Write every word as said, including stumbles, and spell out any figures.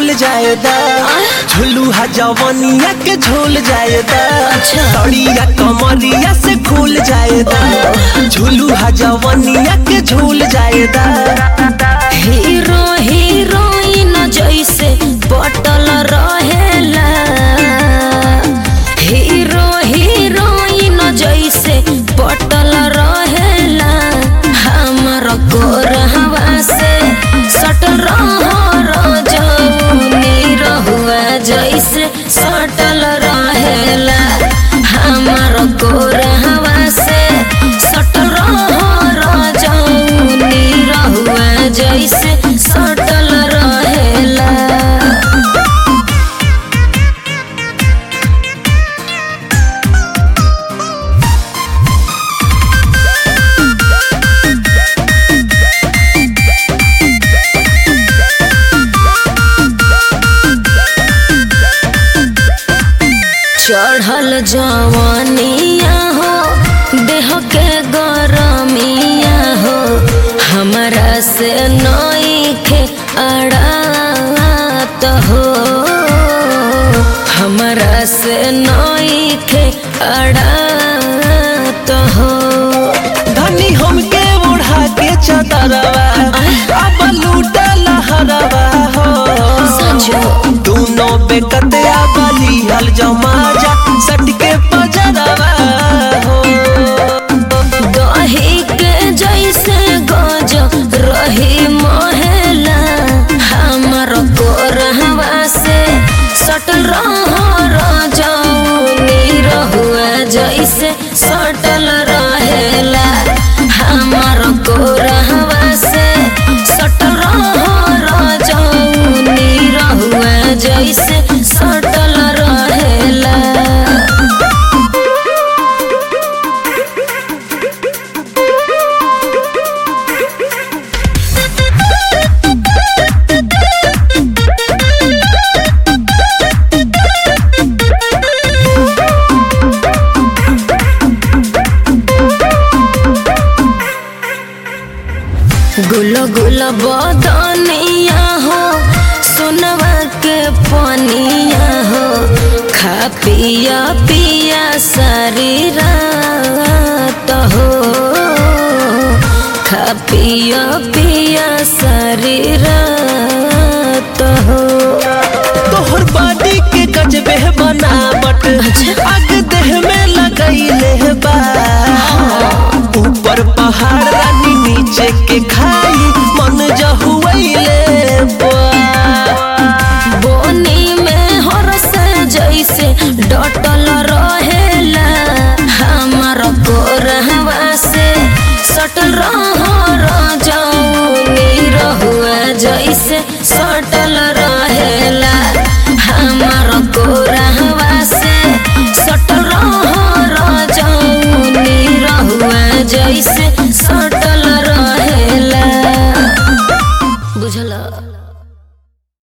खुल जाएदा, झुलुहा जवनिया के झूल जाएदा, तड़िया कमरिया से खुल जाएदा, झुलुहा जवनिया के झूल जाएदा। हीरो हीरोइन जैसे बटल रहेला, हीरो हीरोइन जैसे बटल रहेला, हमर गोरहवा से सटल जौनी रहुआ जैसे सटल रहेला, हमर गोरहवा से सटल जौनी रहुआ जैसे सटल रहेला। चढ़ल जवानिया हो देह के गरमिया हो, हमरा से नइखे अड़ात हो, हमरा से नइखे अड़ात हो। धनी हमके ओढ़ा के चदरवा अब लूटा लहरवा हो, दोनों बेकतिया बली हल जमा जा सट के पजरवा हो। दही के जैसे गज रही महला, हमर गोरहवा से सटल जौनी रहुआ जैसे सटल रहेला, हमर गोरहवा से सटल जौनी रहुआ जैसे सटल रहेला। गुल गुल बदनिया हो सोनवा के पनिया हो, खा पिया पिया सारी रात हो, खा पिया पिया सारी रात हो। तोहर बॉडी के गजबे बनावट आग देह में लगैले बा, ऊपर पहाड़ रानी नीचे के खाई मन जहुआइले बा। बोनी में हरस जैसे डटल रहे